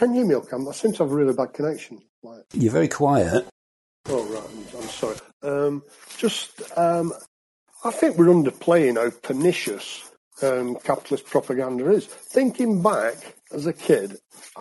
Can you hear me, Cam? I seem to have a really bad connection. You're very quiet. Oh, right. I'm sorry. I think we're underplaying how pernicious capitalist propaganda is. Thinking back as a kid,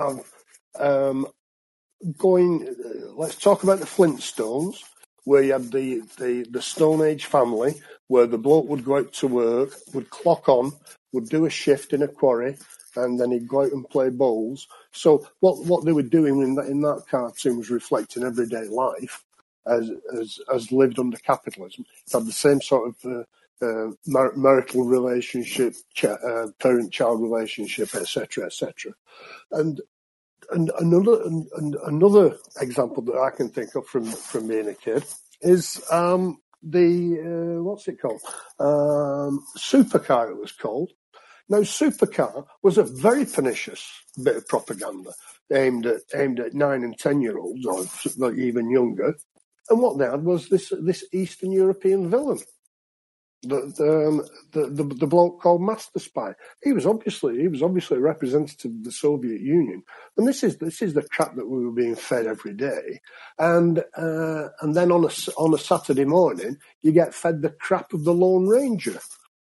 let's talk about the Flintstones, where you had the Stone Age family, where the bloke would go out to work, would clock on, would do a shift in a quarry, and then he'd go out and play bowls. So what they were doing in that cartoon was reflecting everyday life as lived under capitalism. It had the same sort of marital relationship, parent-child relationship, etc., etc. And another example that I can think of from being a kid is what's it called? Supercar, it was called. Now, Supercar was a very pernicious bit of propaganda aimed at 9 and 10-year-olds, or even younger. And what they had was this Eastern European villain, the bloke called Master Spy. He was obviously a representative of the Soviet Union, and this is the crap that we were being fed every day. And then on a Saturday morning, you get fed the crap of the Lone Ranger,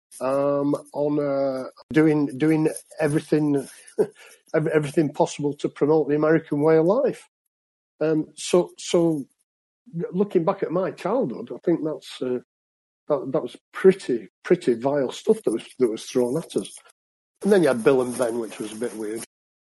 doing everything everything possible to promote the American way of life. So looking back at my childhood, I think that was pretty vile stuff that was thrown at us. And then you had Bill and Ben, which was a bit weird.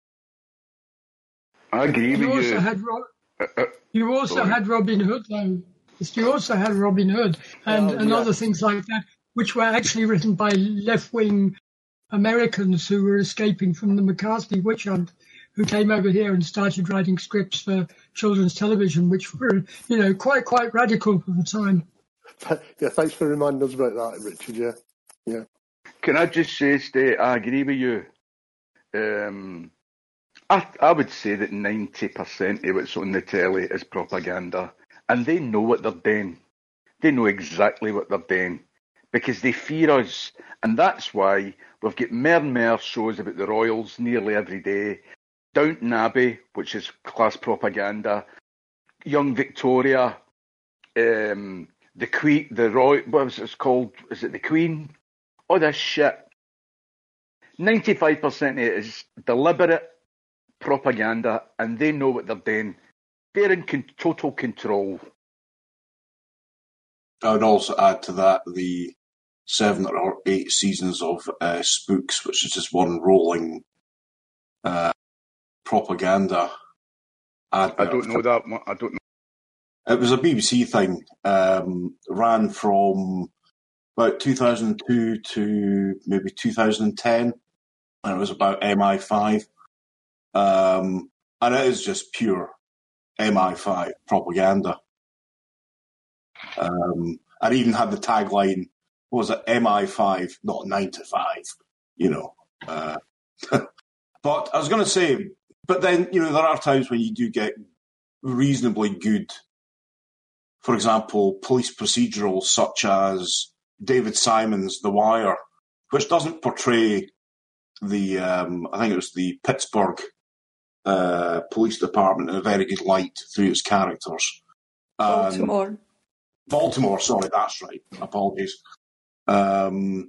I agree with you. You also had Robin Hood, though. You also had Robin Hood and other things like that, which were actually written by left-wing Americans who were escaping from the McCarthy witch hunt, who came over here and started writing scripts for children's television, which were, quite radical for the time. Yeah, thanks for reminding us about that, Richard. Yeah. Can I just say, I agree with you. I would say that 90% of what's on the telly is propaganda, and they know what they're doing. They know exactly what they're doing because they fear us, and that's why we've got more and more shows about the royals nearly every day. Downton Abbey, which is class propaganda. Young Victoria, the Queen, what was it called? Is it the Queen? All this shit. 95% of it is deliberate propaganda, and they know what they're doing. They're in total control. I would also add to that the 7 or 8 seasons of Spooks, which is just one rolling propaganda advert. I don't know that one. I don't know. It was a BBC thing. Ran from about 2002 to maybe 2010, and it was about MI5. And it is just pure MI5 propaganda. I even had the tagline, what was it, MI5, not 9 to 5, But I was going to say, but then, there are times when you do get reasonably good, for example, police procedurals such as David Simon's The Wire, which doesn't portray the, I think it was the Pittsburgh Police Department in a very good light through its characters. Baltimore, sorry, that's right. Apologies. And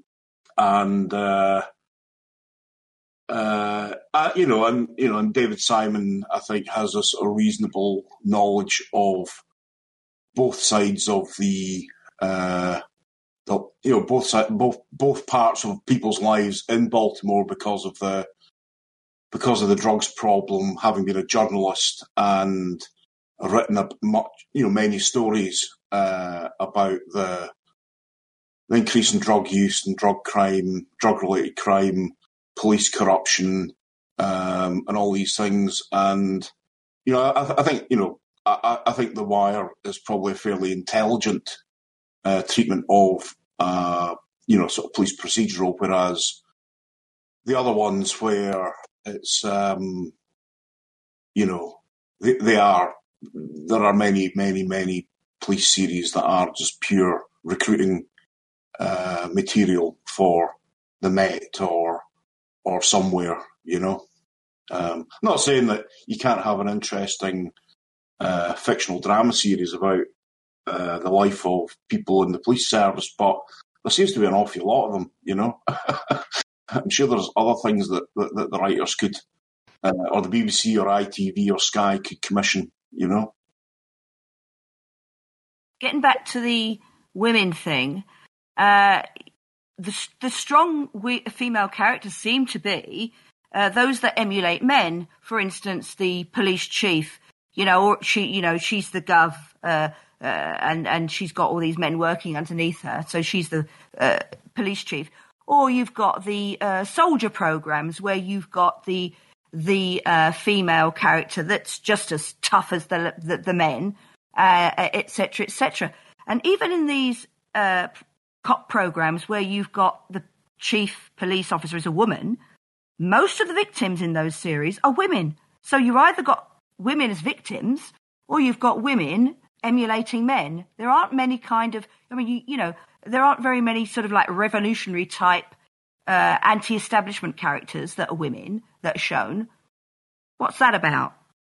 David Simon, I think, has a reasonable knowledge of both sides of both parts of people's lives in Baltimore because of the drugs problem. Having been a journalist and written many stories about the increase in drug use and drug crime, drug-related crime, police corruption, and all these things. And I think I think The Wire is probably a fairly intelligent treatment of sort of police procedural, whereas the other ones where it's there are many police series that are just pure recruiting material for the Met or somewhere, Not saying that you can't have an interesting fictional drama series about the life of people in the police service, but there seems to be an awful lot of them, you know. I'm sure there's other things that the writers could, or the BBC or ITV or Sky could commission, you know. Getting back to the women thing, the strong female characters seem to be those that emulate men. For instance, the police chief, you know, or she's the gov, and she's got all these men working underneath her, so she's the police chief. Or you've got the soldier programs where you've got the female character that's just as tough as the men, etc., etc. And even in these cop programs where you've got the chief police officer as a woman, most of the victims in those series are women. So you either got women as victims or you've got women emulating men. There aren't many kind of, I mean, you know, there aren't very many sort of like revolutionary type anti-establishment characters that are women that are shown. What's that about?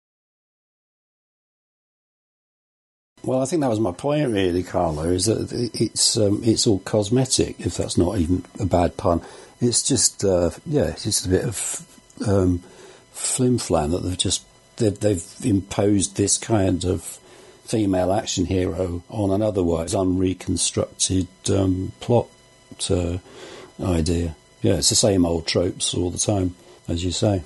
Well, I think that was my point, really, Carla, is that it's all cosmetic, if that's not even a bad pun. It's just, it's just a bit of flim-flam that they've imposed this kind of female action hero on an otherwise unreconstructed plot idea. Yeah, it's the same old tropes all the time, as you say.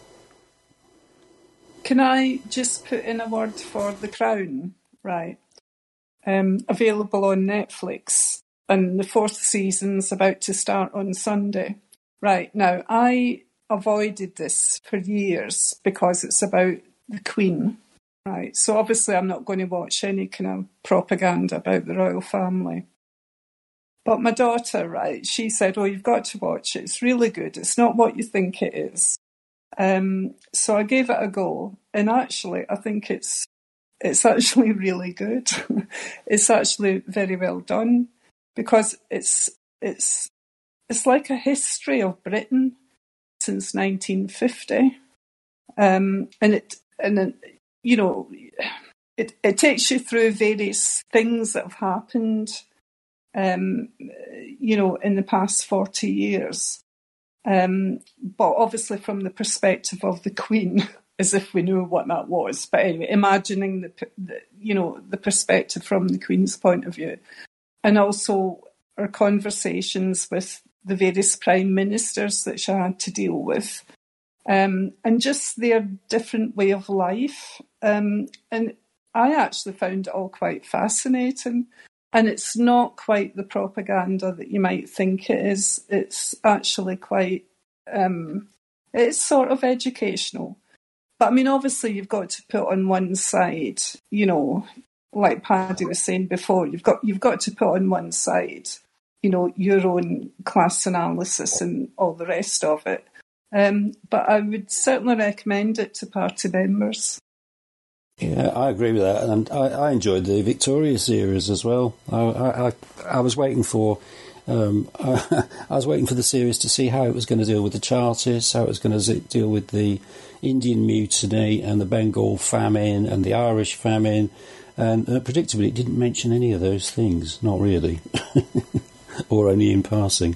Can I just put in a word for The Crown? Right. Available on Netflix, and the 4th season's about to start on Sunday. Right. Now, I avoided this for years because it's about the Queen. Right. So obviously I'm not going to watch any kind of propaganda about the royal family. But my daughter, right, she said, "Oh, you've got to watch it. It's really good. It's not what you think it is." So I gave it a go, and actually I think it's actually really good. It's actually very well done because it's like a history of Britain since 1950, and it you know it takes you through various things that have happened, you know, in the past 40 years, but obviously from the perspective of the Queen. As if we knew what that was. But anyway, imagining the perspective from the Queen's point of view. And also our conversations with the various prime ministers that she had to deal with. And just their different way of life. And I actually found it all quite fascinating. And it's not quite the propaganda that you might think it is. It's actually quite, it's sort of educational. But I mean, obviously, you've got to put on one side, you know, like Paddy was saying before, you've got to put on one side, you know, your own class analysis and all the rest of it. But I would certainly recommend it to party members. Yeah, I agree with that, and I enjoyed the Victoria series as well. I was waiting for. I was waiting for the series to see how it was going to deal with the Chartists, how it was going to deal with the Indian Mutiny and the Bengal famine and the Irish famine, and predictably it didn't mention any of those things, not really, or only in passing.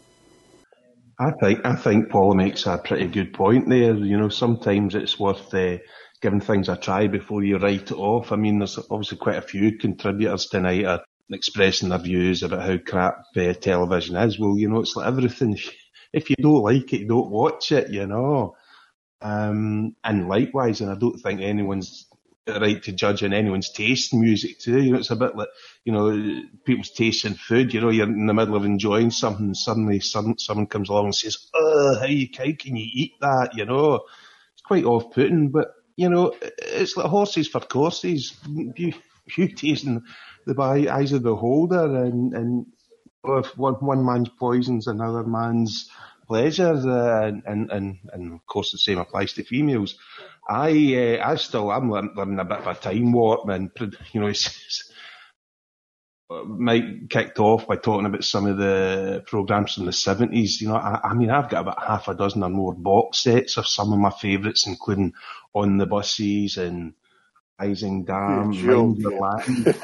I think Paula makes a pretty good point there. You know, sometimes it's worth giving things a try before you write it off. I mean, there's obviously quite a few contributors tonight are expressing their views about how crap television is. Well, you know, it's like everything. If you don't like it, you don't watch it, you know. And likewise, and I don't think anyone's right to judge on anyone's taste in music too. You know, it's a bit like, you know, people's taste in food. You know, you're in the middle of enjoying something, and suddenly someone comes along and says, "Oh, how can you eat that?" You know, it's quite off-putting. But you know, it's like horses for courses. You taste in the eyes of the beholder, and if one man's poison's another man's pleasure, and of course the same applies to females. I'm living a bit of a time warp, and you know, Mike kicked off by talking about some of the programmes from the 70s. You know, I mean, I've got about half a dozen or more box sets of some of my favourites, including On the Buses and Rising Dam, Mind Your Land.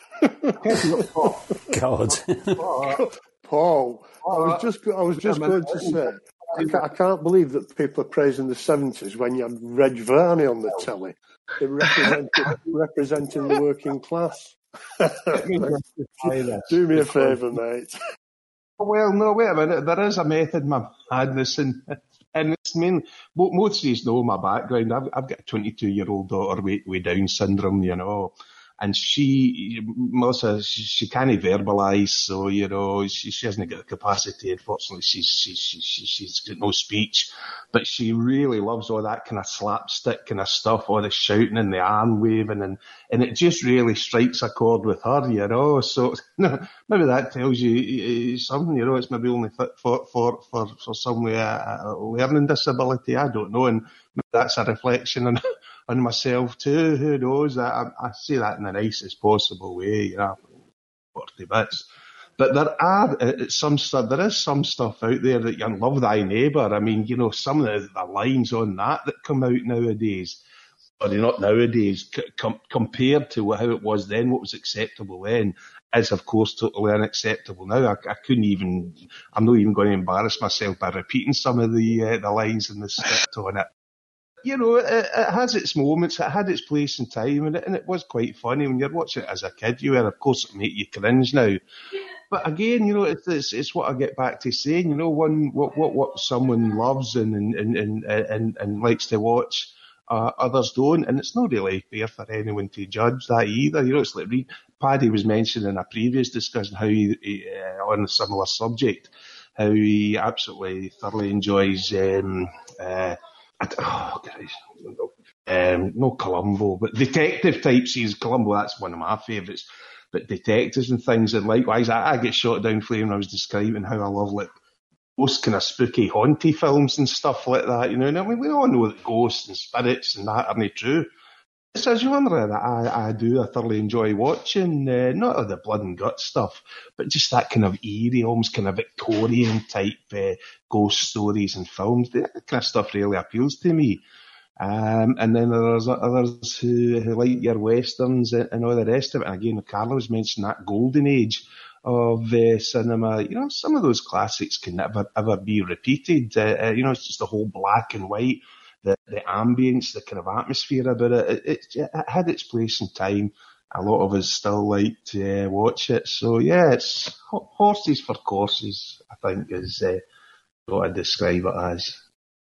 God. Paul, I was just going to say, I can't believe that people are praising the 70s when you had Reg Varney on the telly, representing the working class. Do me a favour, mate. Well, no, wait a minute. There is a method, my madness, and it's most of these know my background. I've got a 22-year-old daughter with Down syndrome, you know, and Melissa, she can't verbalise, so, you know, she hasn't got the capacity. Unfortunately, she's got no speech, but she really loves all that kind of slapstick kind of stuff, all the shouting and the arm waving, and it just really strikes a chord with her, you know. So maybe that tells you something, you know. It's maybe only fit for someone with a learning disability. I don't know, and maybe that's a reflection on myself too. Who knows? I say that in the nicest possible way, you know, 40 bits. But there is some stuff out there that you love thy neighbour. I mean, you know, some of the lines on that come out nowadays, or not nowadays, compared to how it was then, what was acceptable then, is of course totally unacceptable now. I'm not even going to embarrass myself by repeating some of the lines in the script on it. You know, it has its moments, it had its place in time, and it was quite funny when you're watching it as a kid. Of course, it make you cringe now. But again, you know, it's what I get back to saying. You know, what someone loves and likes to watch, others don't, and it's not really fair for anyone to judge that either. You know, it's like Paddy was mentioning in a previous discussion how he on a similar subject, how he absolutely thoroughly enjoys. No Columbo, but detective type scenes. Columbo, that's one of my favourites. But detectives and things, and likewise, I get shot down for when I was describing how I love like those kind of spooky, haunty films and stuff like that. You know, and I mean, we all know that ghosts and spirits and that aren't true. It's a genre that I thoroughly enjoy watching. Not of the blood and guts stuff, but just that kind of eerie, almost kind of Victorian type ghost stories and films. That kind of stuff really appeals to me. And then there's others who like your westerns and all the rest of it. And again, Carlos mentioned that golden age of cinema. You know, some of those classics can never ever be repeated. You know, it's just the whole black and white. The ambience, the kind of atmosphere about it, it had its place in time. A lot of us still like to watch it. So yeah, it's horses for courses, I think is what I describe it as.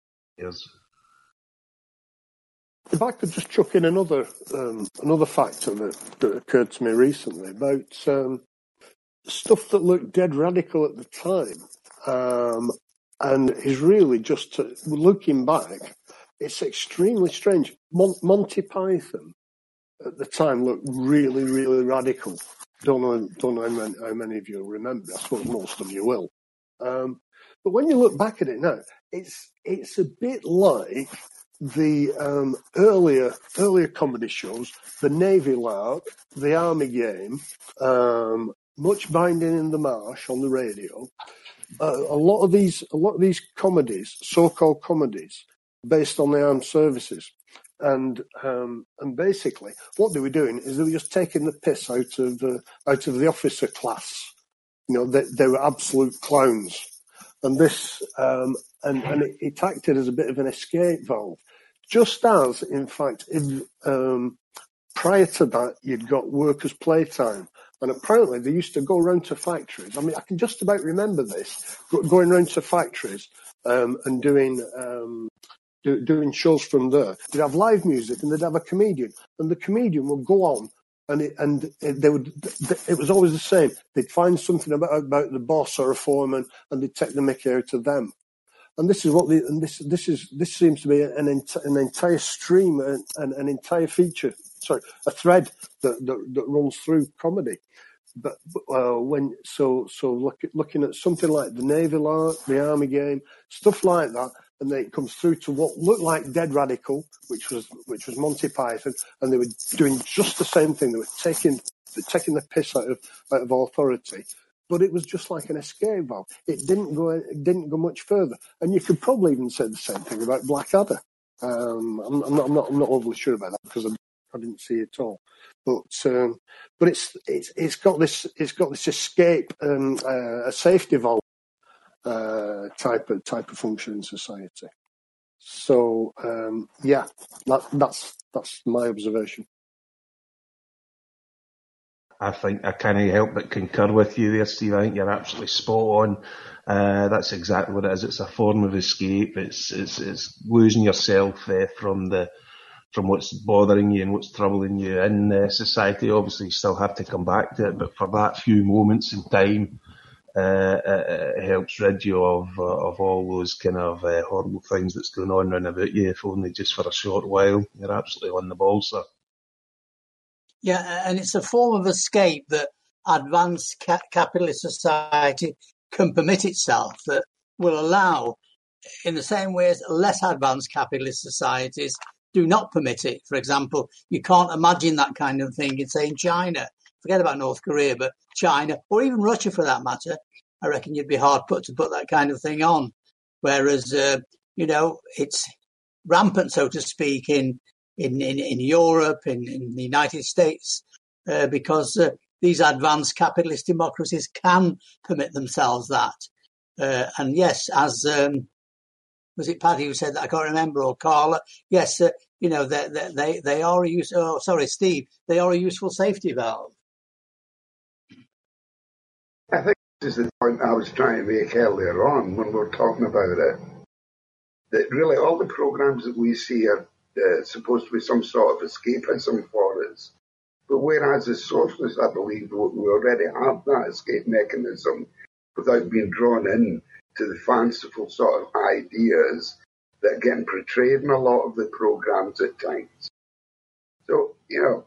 If I could just chuck in another factor that occurred to me recently about stuff that looked dead radical at the time, and is really just looking back. It's extremely strange. Monty Python at the time looked really, really radical. Don't know how many of you remember. I suppose most of you will. But when you look back at it now, it's a bit like the earlier comedy shows, the Navy Lark, the Army Game, Much Binding in the Marsh on the radio. A lot of these comedies, so-called comedies, based on the armed services, and basically what they were doing is they were just taking the piss out of the officer class. You know, they were absolute clowns, and this and it acted as a bit of an escape valve. Just as, in fact, prior to that, you'd got workers' playtime. And apparently they used to go around to factories. I mean, I can just about remember this, going around to factories and doing shows from there. They'd have live music and they'd have a comedian. And the comedian would go on it was always the same. They'd find something about the boss or a foreman and they'd take the mickey out of them. And this is what this seems to be an entire stream, an entire feature. Sorry, a thread that runs through comedy. But looking at something like the Navy Lark, the Army Game, stuff like that, and then it comes through to what looked like Dead Radical, which was Monty Python, and they were doing just the same thing. They were taking the piss out of authority, but it was just like an escape valve. It didn't go much further, and you could probably even say the same thing about Blackadder. I'm not overly sure about that because I didn't see it at all, but it's got this escape a safety valve type of function in society. So that's my observation. I think I can't help but concur with you there, Steve. I think you're absolutely spot on. That's exactly what it is. It's a form of escape. It's losing yourself from what's bothering you and what's troubling you in society. Obviously, you still have to come back to it, but for that few moments in time, it helps rid you of all those kind of horrible things that's going on round about you, if only just for a short while. You're absolutely on the ball, sir. Yeah, and it's a form of escape that advanced capitalist society can permit itself, that will allow, in the same way as less advanced capitalist societies do not permit it. For example, you can't imagine that kind of thing in, say, in China. Forget about North Korea, but China, or even Russia for that matter, I reckon you'd be hard put to put that kind of thing on. Whereas, it's rampant, so to speak, in Europe, in the United States, because these advanced capitalist democracies can permit themselves that. And yes, as was it Paddy who said that? I can't remember, or Carla. Yes, they are a Steve. They are a useful safety valve. I think this is the point I was trying to make earlier on when we were talking about it. That really all the programs that we see are supposed to be some sort of escapism for us. But whereas as socialists, I believe we already have that escape mechanism without being drawn in to the fanciful sort of ideas that are getting portrayed in a lot of the programs at times. So, there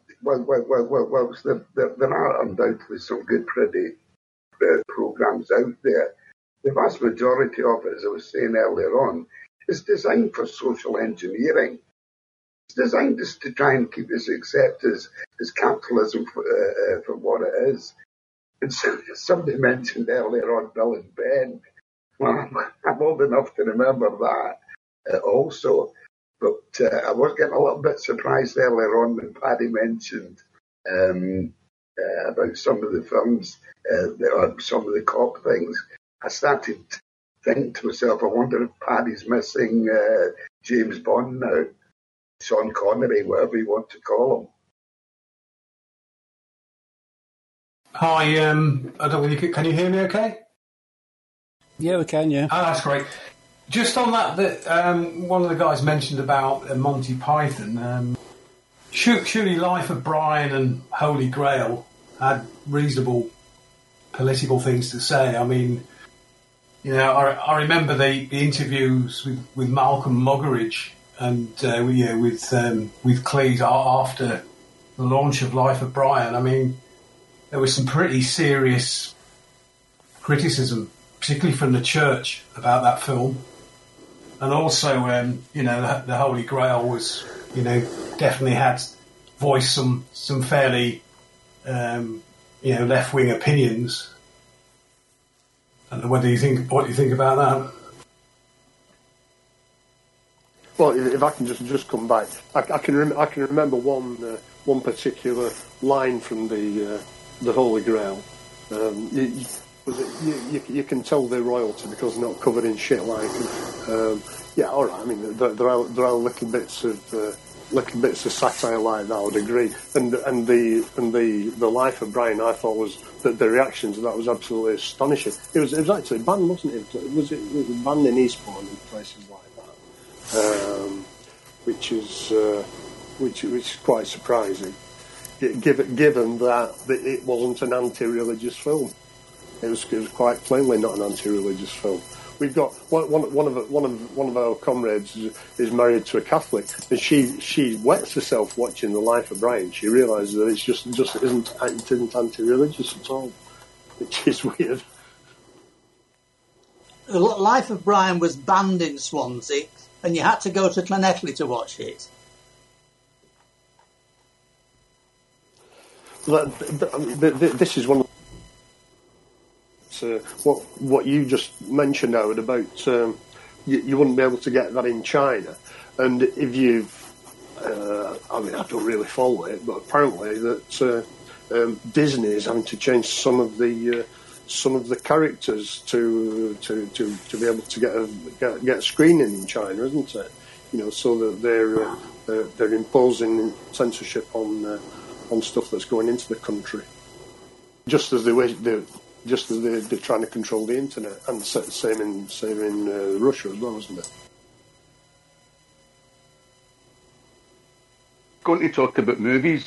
are undoubtedly some good, pretty programs out there. The vast majority of it, as I was saying earlier on, is designed for social engineering. It's designed just to try and keep us accept as capitalism for what it is. And somebody mentioned earlier on Bill and Ben. Well, I'm old enough to remember that also. But I was getting a little bit surprised earlier on when Paddy mentioned about some of the films, or some of the cop things. I started thinking to myself, I wonder if Paddy's missing James Bond now. Sean Connery, whatever you want to call him. Hi, I don't know, can you hear me okay? Yeah, we can, yeah. Oh, that's great. Just on that one of the guys mentioned about Monty Python, surely Life of Brian and Holy Grail had reasonable political things to say. I mean, I remember the interviews with Malcolm Muggeridge and with Cleese after the launch of Life of Brian. I mean, there was some pretty serious criticism, particularly from the church, about that film. And also, the Holy Grail was, definitely had voiced some fairly, left-wing opinions. I don't know what you think about that. Well, if I can just come back, I can remember one particular line from the Holy Grail. You can tell they're royalty because they're not covered in shit like. All right. I mean, there are little bits of satire like that. I would agree. And the Life of Brian, I thought was that the reaction to that was absolutely astonishing. It was actually banned, wasn't it? Was it banned in Eastbourne and places like that, which is quite surprising, given that it wasn't an anti-religious film. It was quite plainly not an anti-religious film. We've got one of our comrades is married to a Catholic, and she wets herself watching The Life of Brian. She realises that it just isn't anti-religious at all, which is weird. The Life of Brian was banned in Swansea, and you had to go to Llanelli to watch it. This is one of what you just mentioned, Howard, about you wouldn't be able to get that in China. And if you've, I don't really follow it, but apparently that Disney is having to change some of the characters to be able to get a screening in China, isn't it? So that they're imposing censorship on stuff that's going into the country, just as they're trying to control the internet, and same in Russia as well, isn't it? Going to talk about movies.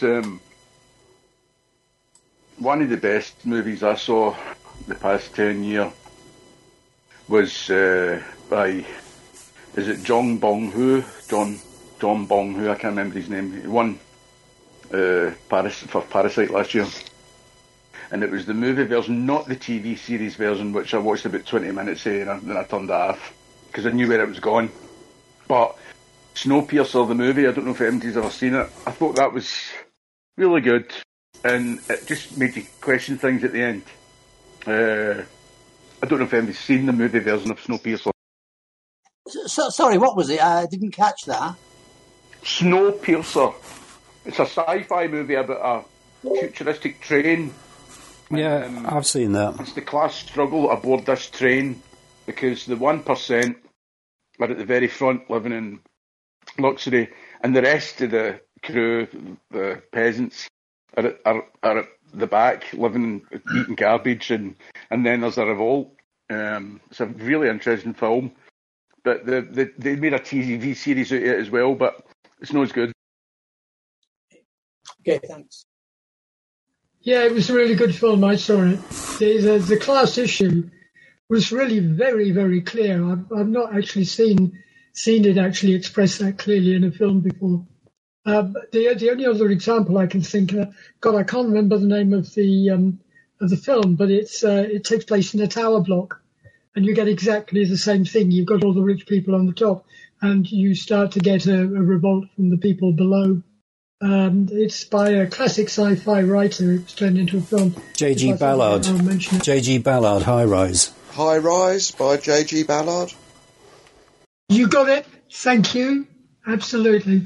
One of the best movies I saw the past 10 years was by, is it John Bong-ho? John Bong-ho, I can't remember his name. He won for Parasite last year. And it was the movie version, not the TV series version, which I watched about 20 minutes in, and then I turned it off because I knew where it was going. But Snowpiercer, the movie, I don't know if anybody's ever seen it. I thought that was really good, and it just made you question things at the end. I don't know if anybody's seen the movie version of Snowpiercer. Sorry, what was it? I didn't catch that. Snowpiercer. It's a sci-fi movie about a futuristic train. Yeah, I've seen that. It's the class struggle aboard this train because the 1% are at the very front living in luxury, and the rest of the crew, the peasants, are at the back living and eating garbage, and then there's a revolt. It's a really interesting film, but they made a TV series out of it as well, but it's not as good. Okay, thanks. Yeah, it was a really good film. I saw it. The class issue was really very, very clear. I've not actually seen it actually expressed that clearly in a film before. The only other example I can think of, God, I can't remember the name of the film, but it takes place in a tower block, and you get exactly the same thing. You've got all the rich people on the top, and you start to get a revolt from the people below. It's by a classic sci-fi writer. It's turned into a film. J.G. Ballard. J.G. Ballard, High Rise. High Rise by J.G. Ballard. You got it. Thank you. Absolutely.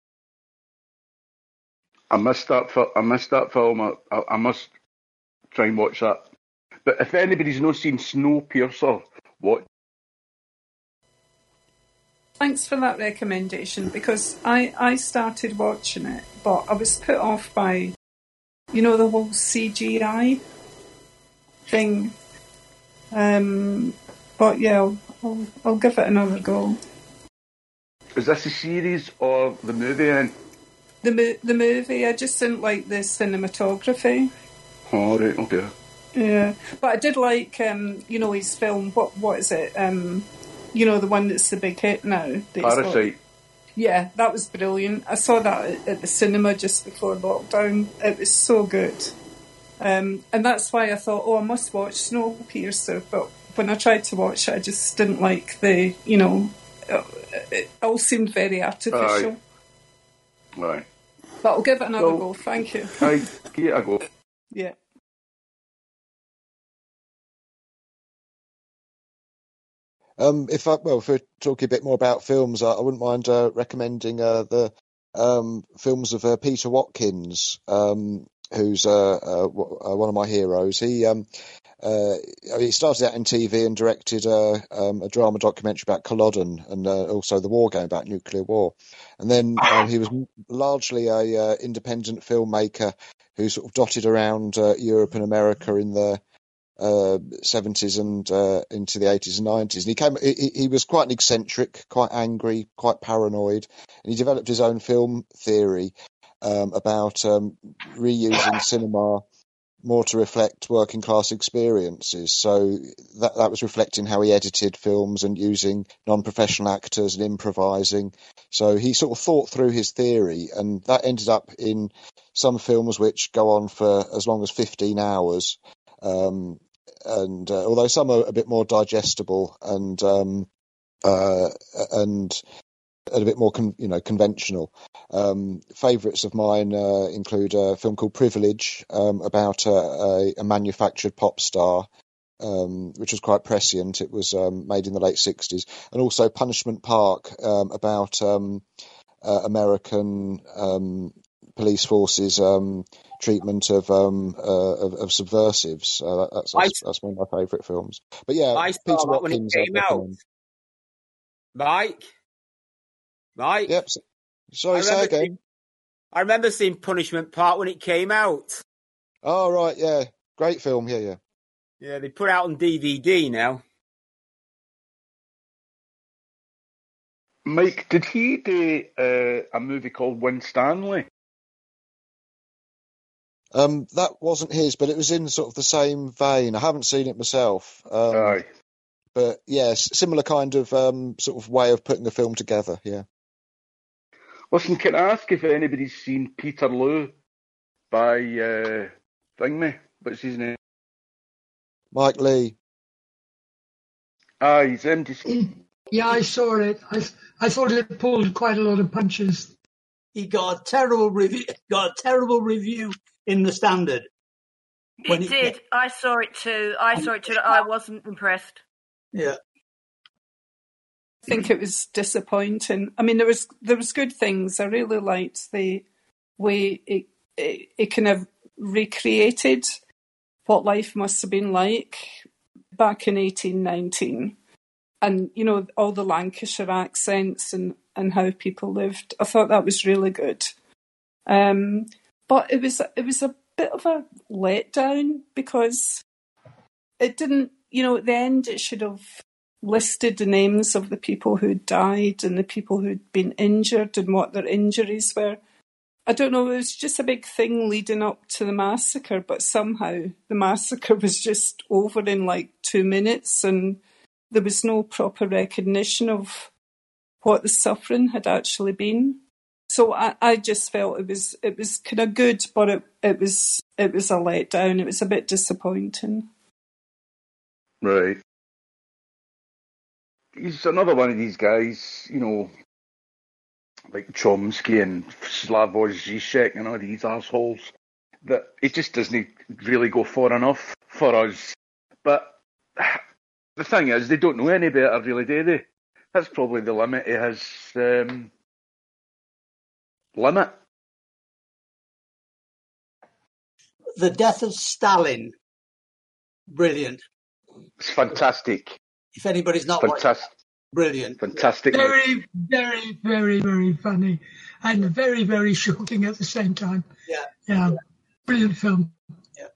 I missed that film. I must try and watch that. But if anybody's not seen Snowpiercer, what? Thanks for that recommendation, because I started watching it, but I was put off by, the whole CGI thing. But yeah, I'll give it another go. Is this a series or the movie then? The movie, I just didn't like the cinematography. Oh, right, okay. Yeah, but I did like, his film, what is it? The one that's the big hit now. Parasite. Yeah, that was brilliant. I saw that at the cinema just before lockdown. It was so good. And that's why I thought, I must watch Snowpiercer. But when I tried to watch it, I just didn't like it all seemed very artificial. Right. But I'll give it another go. Thank you. Give it a go. Yeah. If we're talking a bit more about films, I wouldn't mind recommending the films of Peter Watkins, who's one of my heroes. He started out in TV and directed a drama documentary about Culloden and also the war game about nuclear war. And then he was largely a independent filmmaker who sort of dotted around Europe and America in the 70s and into the 80s and 90s. And he was quite an eccentric, quite angry, quite paranoid, and he developed his own film theory about reusing cinema more to reflect working class experiences. So that was reflecting how he edited films and using non-professional actors and improvising. So he sort of thought through his theory, and that ended up in some films which go on for as long as 15 hours. although some are a bit more digestible and a bit more conventional. Favourites of mine include a film called Privilege, about a manufactured pop star, which was quite prescient. It was made in the late 60s, and also Punishment Park, about American police forces treatment of subversives. That's one of my favourite films. But yeah, I saw Peter that when it Watkins, came out. Mike? Yep. Sorry, say again. I remember seeing Punishment Park when it came out. Oh, right, yeah. Great film, yeah. Yeah, they put it out on DVD now. Mike, did he do a movie called Winstanley? That wasn't his, but it was in sort of the same vein. I haven't seen it myself. Aye. But yes, similar kind of sort of way of putting a film together, yeah. Listen, can I ask if anybody's seen Peterloo by Thingy? What's his name? Mike Lee. He's empty. Yeah, I saw it. I thought it pulled quite a lot of punches. He got a terrible review. In the Standard. It did. I saw it too. I wasn't impressed. Yeah. I think it was disappointing. I mean, there was good things. I really liked the way it kind of recreated what life must have been like back in 1819. And, all the Lancashire accents and how people lived. I thought that was really good. But it was a bit of a letdown because it didn't, at the end it should have listed the names of the people who died and the people who'd been injured and what their injuries were. I don't know, it was just a big thing leading up to the massacre, but somehow the massacre was just over in like 2 minutes and there was no proper recognition of what the suffering had actually been. So I just felt it was kind of good, but it was a letdown. It was a bit disappointing. Right. He's another one of these guys, like Chomsky and Slavoj Žižek and all these arseholes, that it just doesn't really go far enough for us. But the thing is, they don't know any better, really, do they? That's probably the limit of his limit. The Death of Stalin. Brilliant. It's fantastic. If anybody's not watched it, brilliant. Fantastic. Very, very, very, very funny and very, very shocking at the same time. Yeah. Brilliant film. Yeah.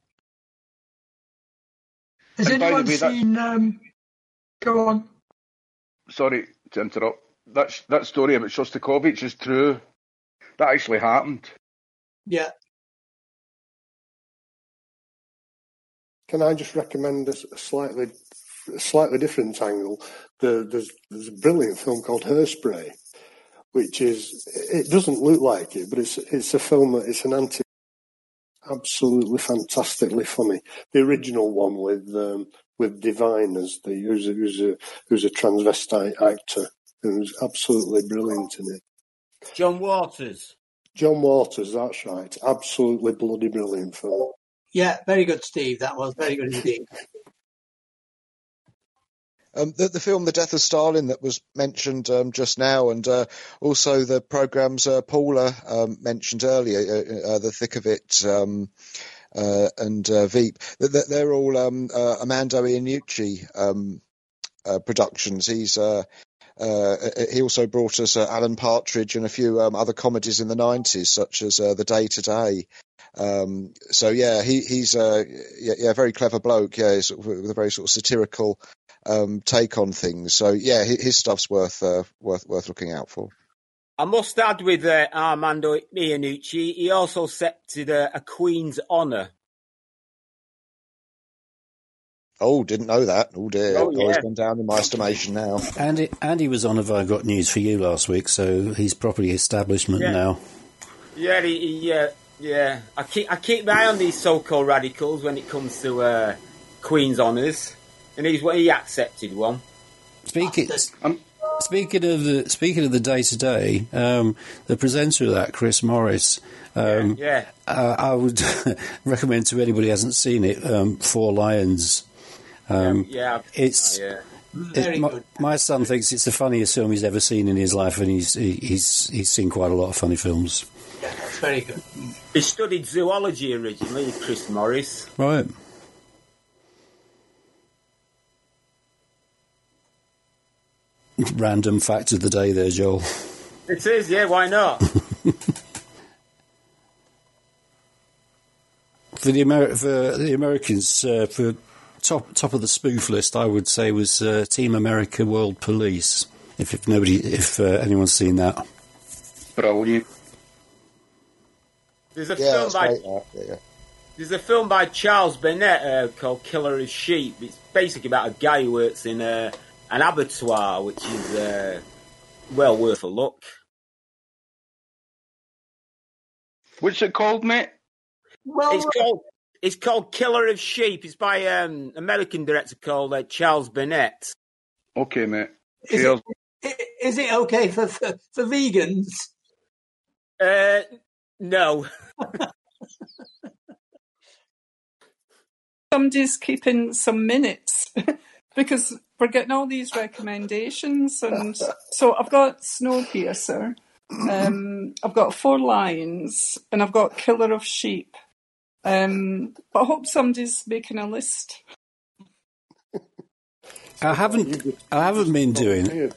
Has anyone seen... go on. Sorry to interrupt. That story about Shostakovich is true. That actually happened. Yeah. Can I just recommend a slightly different angle? There's a brilliant film called Hairspray, which it doesn't look like it, but it's a film that it's an absolutely fantastically funny. The original one with Divine as who's a transvestite actor, who's absolutely brilliant in it. John Waters, that's right. Absolutely bloody brilliant film. Yeah, very good, Steve. That was very good indeed. The film The Death of Stalin that was mentioned just now, and also the programmes Paula mentioned earlier, The Thick of It and Veep, they're all Armando Iannucci productions. He also brought us Alan Partridge and a few other comedies in the 90s, such as The Day Today. So yeah, he's a very clever bloke. Yeah, with a very sort of satirical take on things. So yeah, his stuff's worth looking out for. I must add with Armando Iannucci, he also accepted a Queen's Honour. Oh, didn't know that. Oh dear, oh, yeah. He's gone down in my estimation now. Andy was on Have I Got News for You last week, so he's properly establishment now. Yeah, yeah. I keep my eye on these so-called radicals when it comes to Queen's Honours, and he accepted one. Speaking of the day-to-day, the presenter of that, Chris Morris, I would recommend to anybody who hasn't seen it, Four Lions. It's very good. My son thinks it's the funniest film he's ever seen in his life, and he's seen quite a lot of funny films. Yeah, that's very good. He studied zoology originally, Chris Morris. Right. Random fact of the day there, Joel. It is, yeah, why not? For the Americans, for top of the spoof list, I would say was Team America: World Police. If anyone's seen that, brilliant. There's a film by Charles Burnett called Killer of Sheep. It's basically about a guy who works in an abattoir, which is well worth a look. What's it called, mate? Well, it's called Killer of Sheep. It's by an American director called Charles Burnett. Okay, mate. Is it okay for vegans? No. Somebody's keeping some minutes because we're getting all these recommendations, and so I've got Snowpiercer, I've got Four Lions, and I've got Killer of Sheep. But I hope somebody's making a list. I haven't been doing it.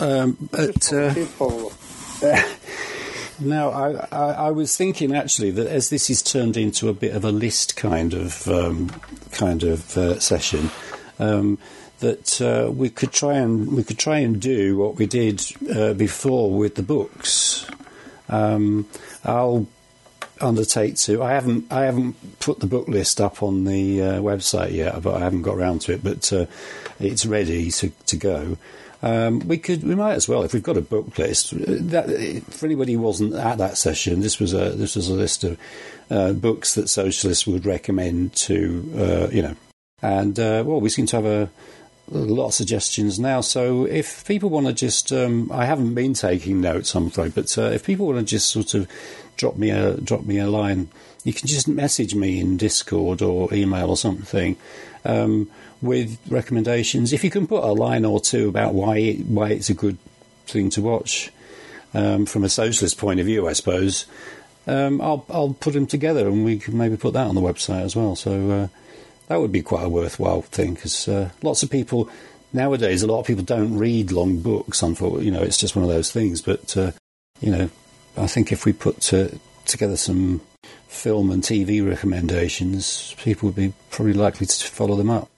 No, I was thinking actually that as this is turned into a bit of a list kind of session, that we could try and do what we did before with the books. I'll undertake to. I haven't put the book list up on the website yet, but I haven't got around to it. But it's ready to go. We might as well, if we've got a book list. That, for anybody who wasn't at that session, this was a list of books that socialists would recommend to and we seem to have a lot of suggestions now. So if people want to just, I haven't been taking notes, I'm afraid, but if people want to just sort of drop me a line, you can just message me in Discord or email or something. With recommendations, if you can put a line or two about why it's a good thing to watch from a socialist point of view, I suppose, I'll put them together and we can maybe put that on the website as well. So that would be quite a worthwhile thing, because lots of people nowadays, a lot of people don't read long books. Unfortunately, it's just one of those things. But I think if we put together some film and TV recommendations, people would be probably likely to follow them up.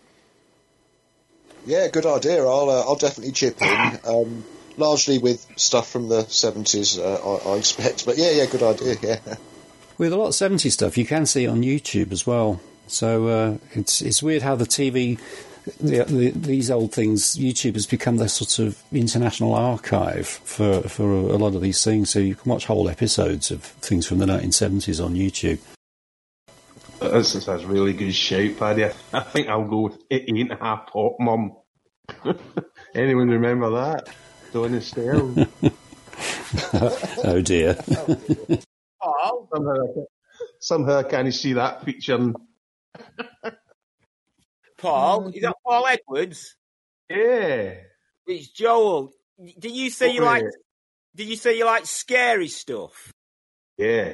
Yeah, good idea. I'll definitely chip in, largely with stuff from the 70s, I expect. But yeah, good idea, yeah. With a lot of 70s stuff, you can see it on YouTube as well. So it's weird how the TV, these old things, YouTube has become the sort of international archive for a lot of these things. So you can watch whole episodes of things from the 1970s on YouTube. This is a really good shout, Paddy. I think I'll go with It Ain't Half Pop, Mum. Anyone remember that? Dawn Estelle. Oh dear. Somehow I can't see that picture. Paul? Is that Paul Edwards? Yeah. It's Joel. Did you say you like scary stuff? Yeah.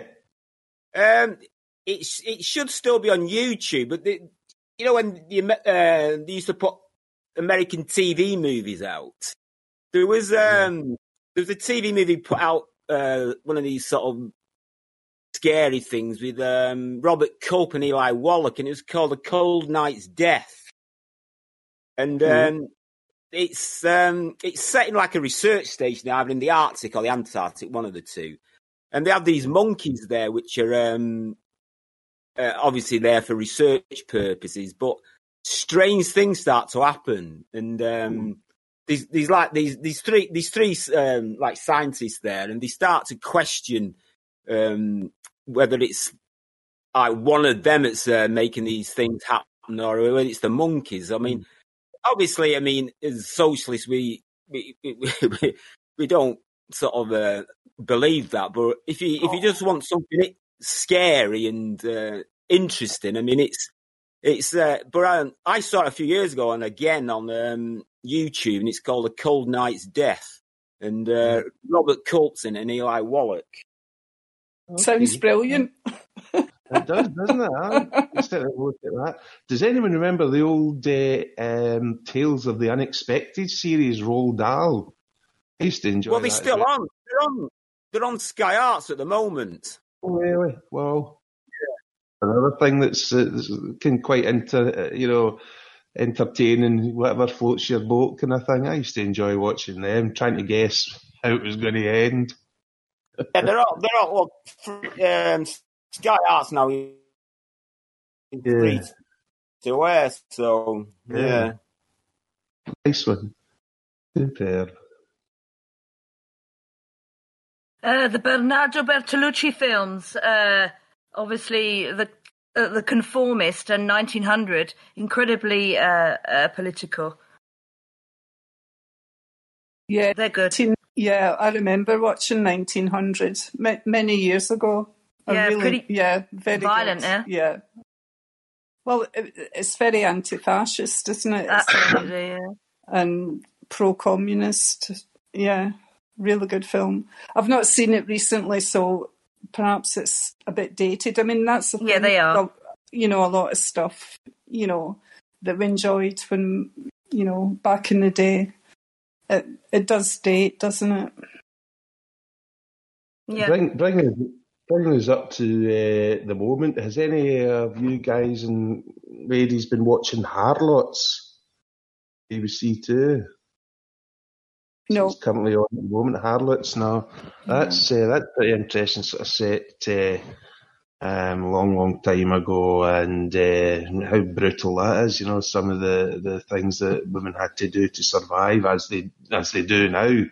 It should still be on YouTube, but when they used to put American TV movies out, there was a TV movie put out, one of these sort of scary things with Robert Culp and Eli Wallach, and it was called A Cold Night's Death. And it's set in like a research station, either in the Arctic or the Antarctic, one of the two. And they have these monkeys there, which are obviously there for research purposes, but strange things start to happen. And these three like scientists there, and they start to question whether it's one of them that's making these things happen, nor when it's the monkeys. I mean, obviously, I mean, as socialists, we don't sort of believe that. But if you just want something scary and interesting, I mean, it's. But I saw it a few years ago, and again on YouTube, and it's called A Cold Night's Death, and Robert Culp's in it, and Eli Wallach. Okay. Sounds brilliant. It does, doesn't it? I just had a look at that. Does anyone remember the old Tales of the Unexpected series, Roald Dahl? I used to enjoy that. Well, they're still on. They're on Sky Arts at the moment. Oh, really? Well, yeah. Another thing that's can quite entertaining, whatever floats your boat kind of thing. I used to enjoy watching them, trying to guess how it was going to end. Yeah, they're all Sky Arts now is free to wear, so yeah. Nice one. Superb. The Bernardo Bertolucci films, obviously the Conformist and 1900, incredibly political. Yeah, they're good. Yeah, I remember watching 1900 many years ago. Very violent. Good. Yeah. Well, it's very anti-fascist, isn't it? Absolutely, yeah. And pro-communist. Yeah, really good film. I've not seen it recently, so perhaps it's a bit dated. I mean, that's the thing. Yeah, they are. A lot of stuff, that we enjoyed when, back in the day. It does date, doesn't it? Yeah. Bringing us up to the moment, has any of you guys and ladies been watching Harlots? BBC Two? No. It's currently on at the moment, Harlots. No, that's pretty interesting. Sort of set long time ago, and how brutal that is. Some of the things that women had to do to survive, as they do now.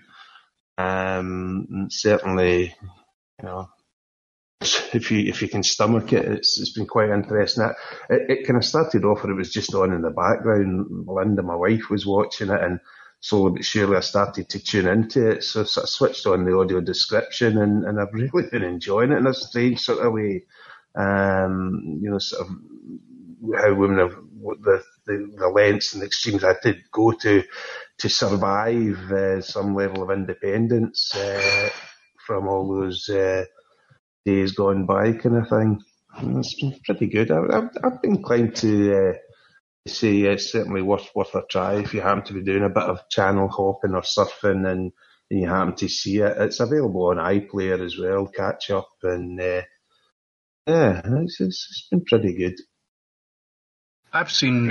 Certainly, if you can stomach it, it's been quite interesting. It kind of started off where it was just on in the background. Linda, my wife, was watching it, and slowly but surely I started to tune into it. So I sort of switched on the audio description, and I've really been enjoying it in a strange sort of way. Sort of how women have the lengths and the extremes had to go to survive some level of independence from all those days gone by, kind of thing. It's been pretty good. I've been inclined to say it's certainly worth a try if you happen to be doing a bit of channel hopping or surfing and you happen to see it. It's available on iPlayer as well, catch up, and it's been pretty good. I've seen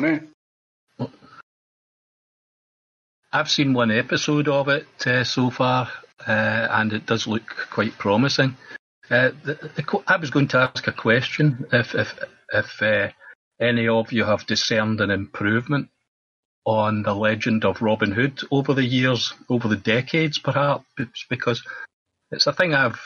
one episode of it so far, and it does look quite promising. I was going to ask a question if any of you have discerned an improvement on the legend of Robin Hood over the years, over the decades, perhaps, because it's a thing I've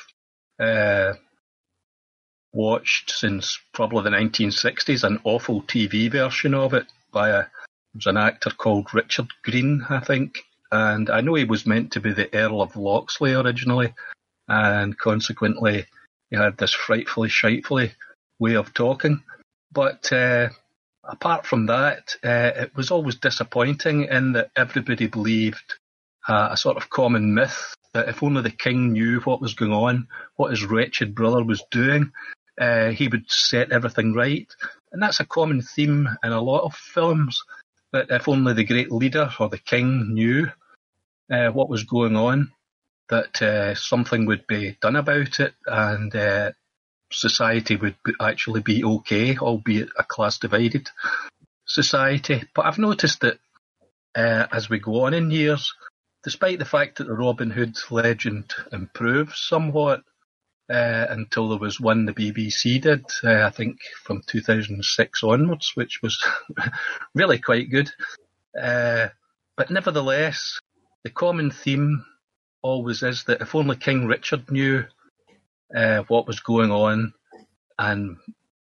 watched since probably the 1960s, an awful TV version of it by an actor called Richard Green, I think. And I know he was meant to be the Earl of Locksley originally, and consequently he had this frightfully shitefully way of talking. But apart from that, it was always disappointing in that everybody believed a sort of common myth that if only the king knew what was going on, what his wretched brother was doing, he would set everything right. And that's a common theme in a lot of films, that if only the great leader or the king knew what was going on, that something would be done about it, and society would actually be okay, albeit a class-divided society. But I've noticed that as we go on in years, despite the fact that the Robin Hood legend improved somewhat, until there was one the BBC did, I think from 2006 onwards, which was really quite good. But nevertheless, the common theme always is that if only King Richard knew what was going on, and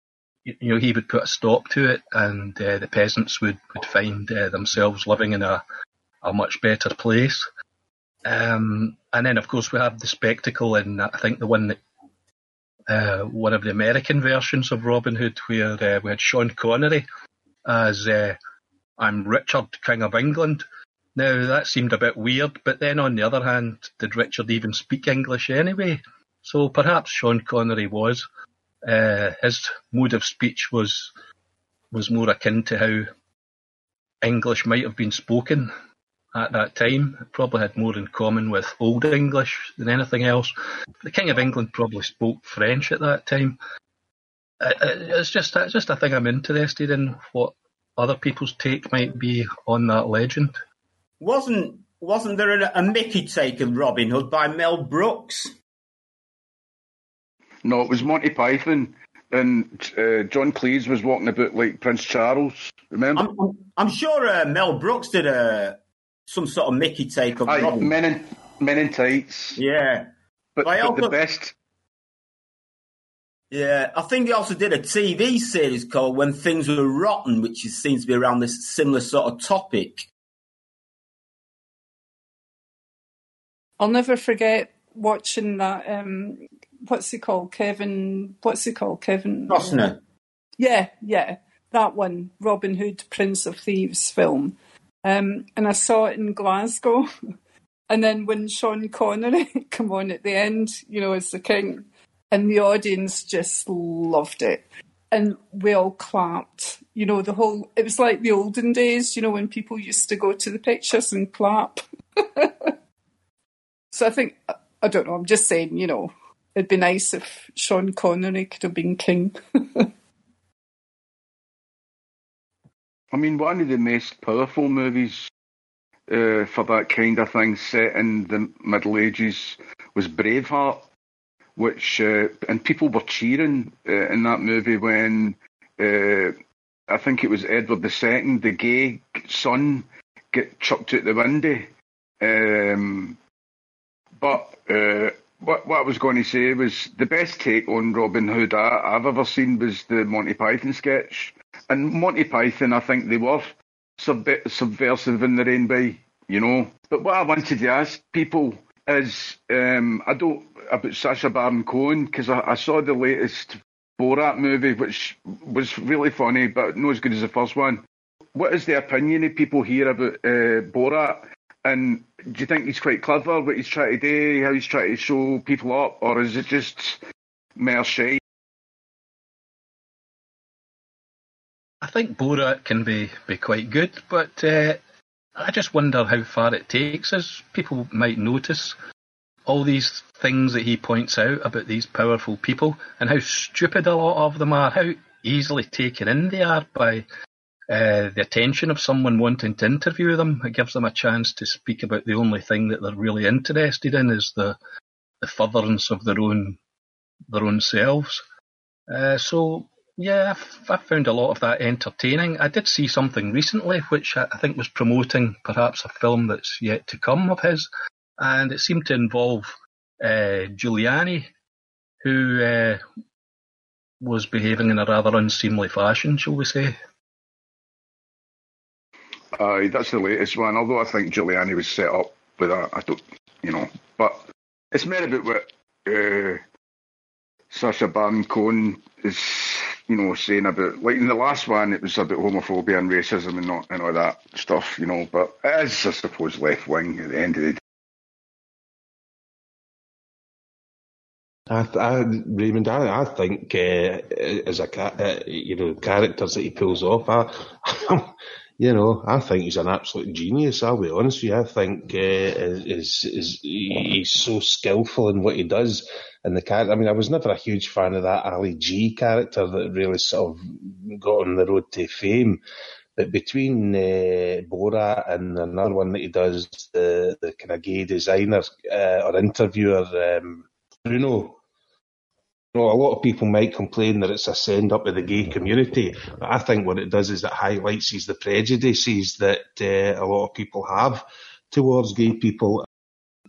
he would put a stop to it, and the peasants would find themselves living in a much better place. And then, of course, we have the spectacle in, I think, the one of the American versions of Robin Hood, where we had Sean Connery as I'm Richard, King of England. Now, that seemed a bit weird, but then on the other hand, did Richard even speak English anyway? So perhaps Sean Connery was. His mode of speech was more akin to how English might have been spoken at that time. It probably had more in common with Old English than anything else. The King of England probably spoke French at that time. It's just a thing I'm interested in, what other people's take might be on that legend. Wasn't there a Mickey take of Robin Hood by Mel Brooks? No, it was Monty Python, and John Cleese was walking about like Prince Charles. Remember? I'm sure Mel Brooks did some sort of Mickey take of Robin. Men in Tights. Yeah, but the best. Yeah, I think he also did a TV series called When Things Were Rotten, which seems to be around this similar sort of topic. I'll never forget watching that. What's he called? Kevin Costner. Yeah, that one, Robin Hood, Prince of Thieves film. And I saw it in Glasgow. And then when Sean Connery came on at the end, as the king, and the audience just loved it. And we all clapped. It was like the olden days, when people used to go to the pictures and clap. So I think, I don't know, I'm just saying, it'd be nice if Sean Connery could have been king. I mean, one of the most powerful movies for that kind of thing set in the Middle Ages was Braveheart, which and people were cheering in that movie when I think it was Edward II, the gay son, get chucked out the window. But what I was going to say was the best take on Robin Hood I've ever seen was the Monty Python sketch. And Monty Python, I think they were subversive in their own way, But what I wanted to ask people is, about Sacha Baron Cohen, because I saw the latest Borat movie, which was really funny, but not as good as the first one. What is the opinion of people here about Borat? And do you think he's quite clever, what he's trying to do, how he's trying to show people up, or is it just mere shite? I think Borat can be quite good, but I just wonder how far it takes us. People might notice all these things that he points out about these powerful people and how stupid a lot of them are, how easily taken in they are by the attention of someone wanting to interview them. It gives them a chance to speak about the only thing that they're really interested in is the furtherance of their own selves. So yeah, I found a lot of that entertaining. I did see something recently which I think was promoting perhaps a film that's yet to come of his, and it seemed to involve Giuliani, who was behaving in a rather unseemly fashion, shall we say. That's the latest one, although I think Giuliani was set up with that. I don't, but it's more about what Sacha Baron Cohen is, saying about, like in the last one, it was about homophobia and racism and all that stuff, but it is, I suppose, left wing at the end of the day. Raymond, I think as a characters that he pulls off, I think he's an absolute genius. I'll be honest with you. I think he's so skillful in what he does. And the character, I mean, I was never a huge fan of that Ali G character that really sort of got on the road to fame. But between Borat and another one that he does, the kind of gay designer or interviewer, Bruno. A lot of people might complain that it's a send up of the gay community, but I think what it does is it highlights the prejudices that a lot of people have towards gay people,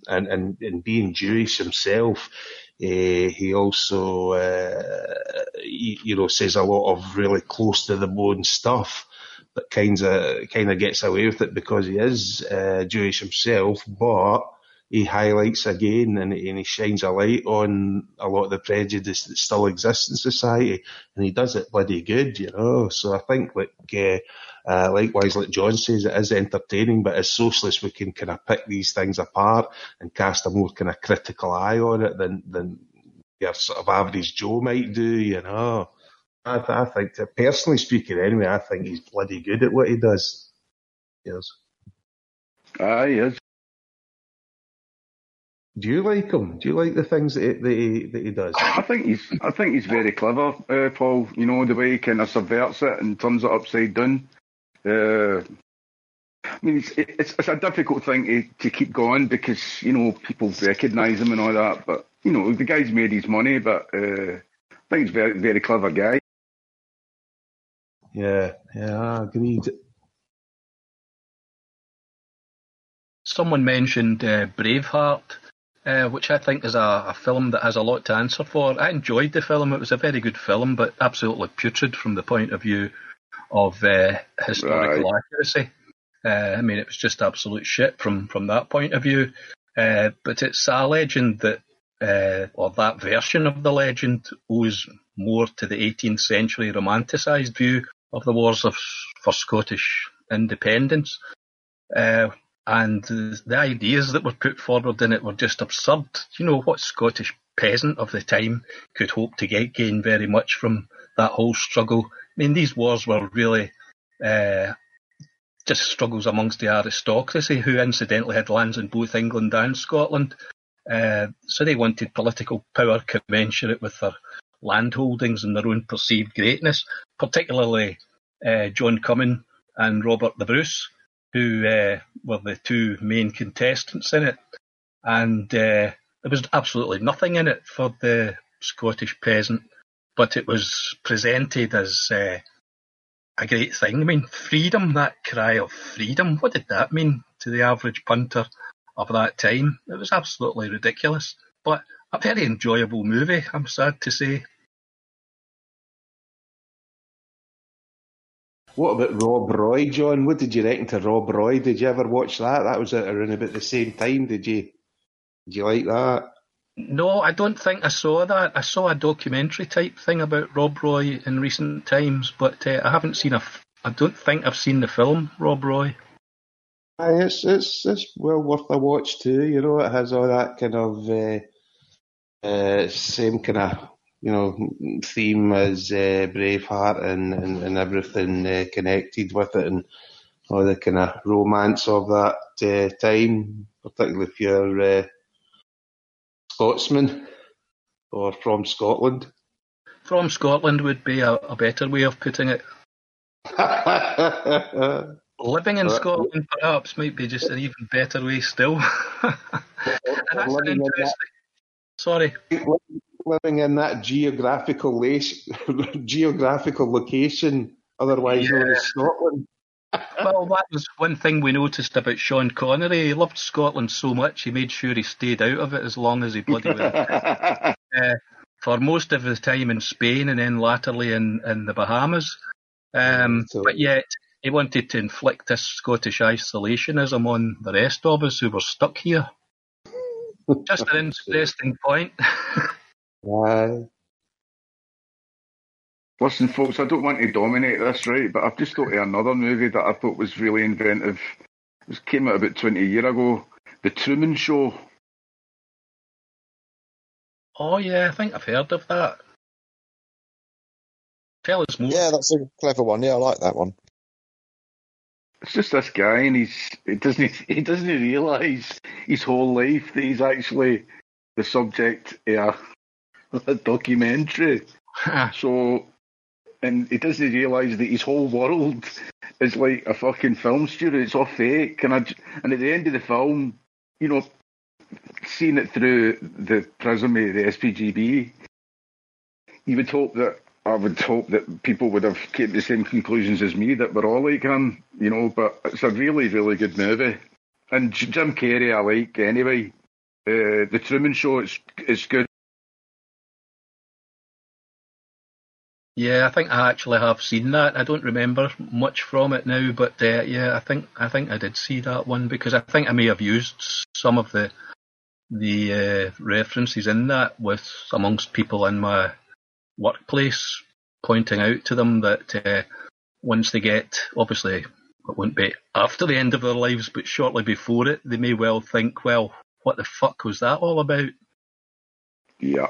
and being Jewish himself, he also says a lot of really close to the bone stuff, but kind of gets away with it because he is Jewish himself, but he highlights again and he shines a light on a lot of the prejudice that still exists in society, and he does it bloody good, So I think, likewise, like John says, it is entertaining, but as socialists we can kind of pick these things apart and cast a more kind of critical eye on it than your sort of average Joe might do, I think, personally speaking anyway, I think he's bloody good at what he does. Yes. Aye, he is. Do you like him? Do you like the things that he does? I think he's very clever, Paul. The way he kind of subverts it and turns it upside down. I mean, it's a difficult thing to keep going because people recognise him and all that. But the guy's made his money. But I think he's a very, very clever guy. Yeah, I agreed. Someone mentioned Braveheart, which I think is a film that has a lot to answer for. I enjoyed the film. It was a very good film, but absolutely putrid from the point of view of historical accuracy. It was just absolute shit from that point of view. But it's a legend that, or that version of the legend, owes more to the 18th century romanticised view of the wars for Scottish independence. And the ideas that were put forward in it were just absurd. What Scottish peasant of the time could hope to gain very much from that whole struggle? These wars were really just struggles amongst the aristocracy, who incidentally had lands in both England and Scotland. So they wanted political power commensurate with their land holdings and their own perceived greatness, particularly John Cummin and Robert the Bruce, who were the two main contestants in it. And there was absolutely nothing in it for the Scottish peasant, but it was presented as a great thing. Freedom, that cry of freedom, what did that mean to the average punter of that time? It was absolutely ridiculous, but a very enjoyable movie, I'm sad to say. What about Rob Roy, John? What did you reckon to Rob Roy? Did you ever watch that? That was around about the same time. Did you like that? No, I don't think I saw that. I saw a documentary type thing about Rob Roy in recent times, but I haven't seen I don't think I've seen the film Rob Roy. It's well worth a watch too. It has all that kind of same kind of theme as Braveheart and everything connected with it, and all the kind of romance of that time, particularly if you're Scotsman or from Scotland. From Scotland would be a better way of putting it. Living in Scotland perhaps might be just an even better way still. And that's an interesting... Sorry. Living in that geographical location, otherwise known as Scotland. Well, that was one thing we noticed about Sean Connery. He loved Scotland so much, he made sure he stayed out of it as long as he bloody well. For most of his time in Spain and then latterly in the Bahamas. But yet, he wanted to inflict this Scottish isolationism on the rest of us who were stuck here. Just an interesting point. Listen, folks, I don't want to dominate this, right? But I've just thought of another movie that I thought was really inventive. It came out about 20 years ago. The Truman Show. Oh, yeah, I think I've heard of that. Tell us more. Yeah, that's a clever one. Yeah, I like that one. It's just this guy, and he doesn't realise his whole life that he's actually the subject of a documentary. So, and he doesn't realise that his whole world is like a fucking film studio. It's all fake. And at the end of the film, seeing it through the prism of the SPGB, I would hope that people would have came to the same conclusions as me, that we're all like him, but it's a really, really good movie. And Jim Carrey I like anyway. The Truman Show, it's good. Yeah, I think I actually have seen that. I don't remember much from it now, but yeah, I think I did see that one, because I think I may have used some of the references in that with amongst people in my workplace, pointing out to them that once they get, obviously it won't be after the end of their lives, but shortly before it, they may well think, well, what the fuck was that all about? Yeah.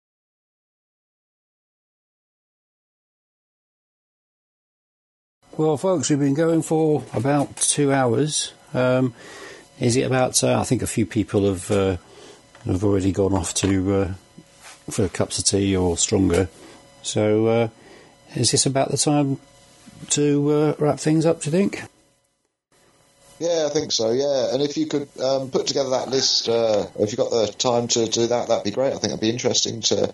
Well, folks, we've been going for about 2 hours. Is it about? I think a few people have already gone off to for cups of tea or stronger. So, is this about the time to wrap things up? Do you think? Yeah, I think so. Yeah, and if you could put together that list, if you've got the time to do that, that'd be great. I think it'd be interesting to.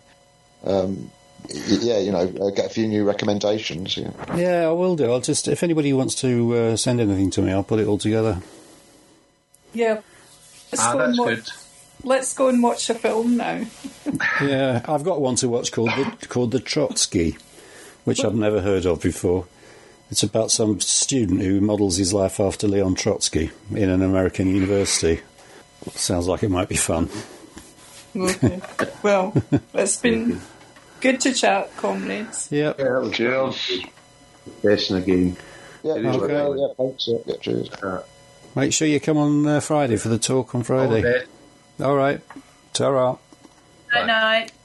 Get a few new recommendations. Yeah, I will do. I'll just, if anybody wants to send anything to me, I'll put it all together. Yeah. Let's go and watch a film now. Yeah, I've got one to watch called The Trotsky, which I've never heard of before. It's about some student who models his life after Leon Trotsky in an American university. Sounds like it might be fun. Okay. Well, it's been good to chat, comrades. Yep. Yeah, cheers. Best in the game. Yeah, okay. Yeah, thanks. Yeah, cheers. Make sure you come on Friday for the talk on Friday. Okay. All right. Ta-ra. Good night.